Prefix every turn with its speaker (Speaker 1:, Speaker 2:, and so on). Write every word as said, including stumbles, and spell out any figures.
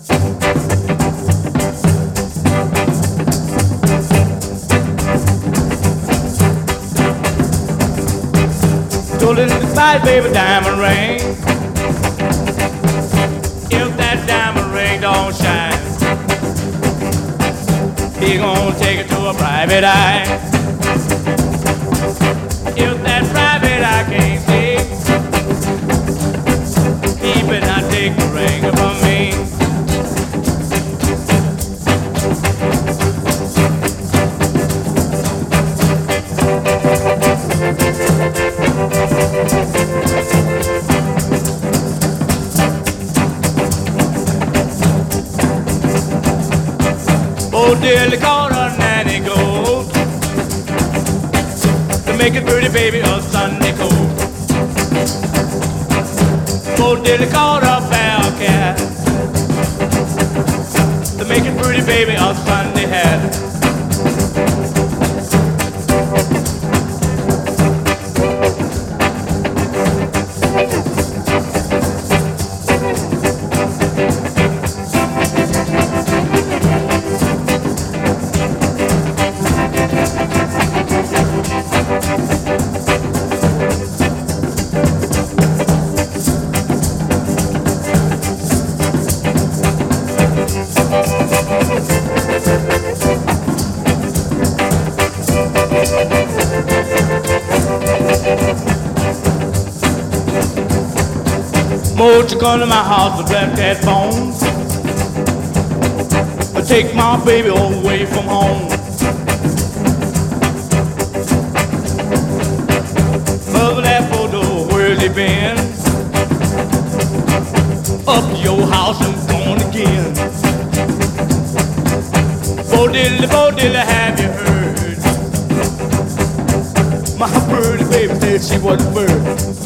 Speaker 1: Told her to buy baby diamond ring. If that diamond ring don't shine, he gonna take it to a private eye. If that private eye can't see, he better not take the ring from me. Oh, dearly called her nanny gold to make a pretty baby a Sunday coat. Oh, dearly called her bell cat to make a pretty baby a Sunday hat. Won't you come to my house to black that phone? Or take my baby away from home. Mother, that photo, where's he been? Up to your house and gone again. Bo diddly, bo diddly, have you heard? My pretty baby said she was a bird.